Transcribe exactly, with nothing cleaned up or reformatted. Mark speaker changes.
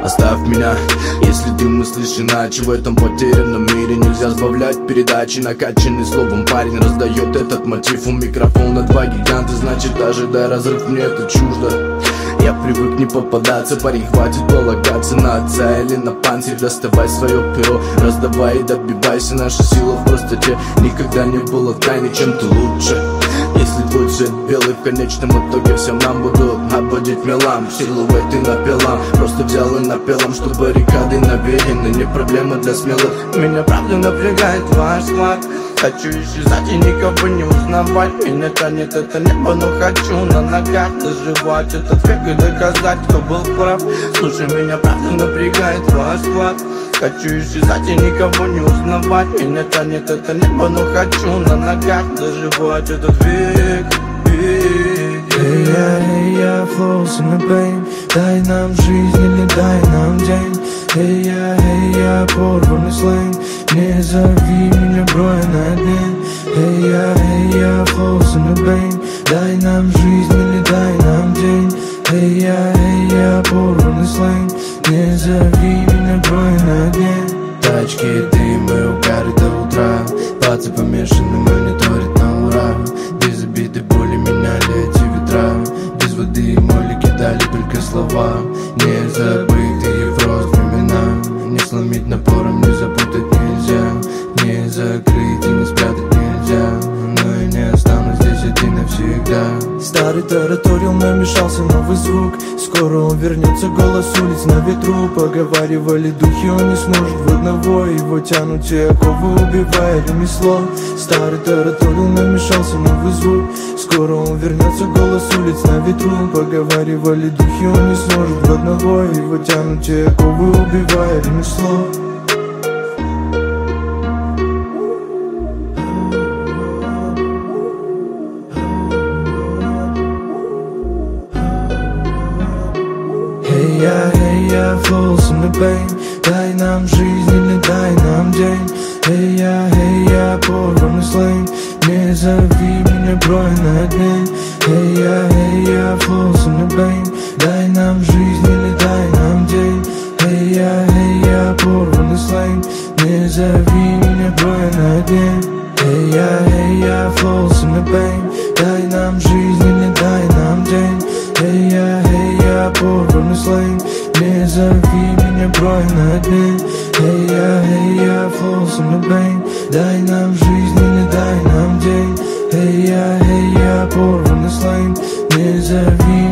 Speaker 1: оставь меня, если ты мыслишь иначе. В этом потерянном мире нельзя сбавлять передачи. Накачанный словом парень раздает этот мотив. У микрофона два гиганта, значит ожидай разрыв, мне это чуждо. Я привык не попадаться, парень, хватит полагаться на отца или на панцирь. Доставай свое перо, раздавай и добивайся. Наша сила в простоте, никогда не было тайны, чем ты лучше. Если твой цвет белый, в конечном итоге всем нам будут обводить мелам. Силуэты напелам, просто взял и напелом, что баррикады навеяны, не проблема для смелых. Меня правда напрягает ваш склад. Хочу исчезать и никого не узнавать. Меня тянет это небо, но хочу на ногах доживать этот век и доказать, кто был прав. Слушай, меня правда напрягает ваш склад. Хочу исчезать и никого не узнавать. Меня тянет это небо, но хочу на ногах доживать этот век, век.
Speaker 2: Эй, я, эй, я, flows in the pain. Дай нам жизнь или дай нам день. Эй, я, эй, я, порванный сленг. Не зови меня броя на день. Эй, я, эй, я, flows in the pain. Дай нам жизнь или дай нам день. Эй, я, эй, я, порванный сленг. Не зови меня броя на день. Тачки, дым и угары до утра. Пацы помешаны, мониторит на ура. Без обиды, боли меняли эти ветра. Без воды и моли кидали только слова. Не забытые в рост времена. Не сломить напором, не запутать нельзя. Не закрыть и не спрятать нельзя. Но я не останусь здесь один навсегда. Старый тараторил, намешался новый звук. Скоро он вернется, голос улиц на ветру. Поговаривали духи, он не сможет в одного. Его тянут те оковы, убивая ремесло. Старый тараторил, намешался новый звук. Скоро он вернется, голос улиц на ветру. Поговаривали духи, он не сможет в одного. Его тянут те оковы, убивая ремесло. Эй, я, эй, я, flows in the pain. Дай нам жизнь или дай нам день. Эй, я, эй, я, порванный сленг. Не зови меня броя на день. Эй, я, эй, я, flows in the pain. Дай нам жизнь или дай нам день. Эй, я, эй, я, порванный сленг. Не зови меня броя на день. Эй, я, эй, я, flows in the pain. Дай нам жизнь или дай нам день. Эй, я, эй, я, порванный сленг. Не зови меня броя на день. Эй, я, эй, я, flows in the pain. Дай нам жизнь или дай нам день. Эй, я, эй, я, порванный сленг. Не зови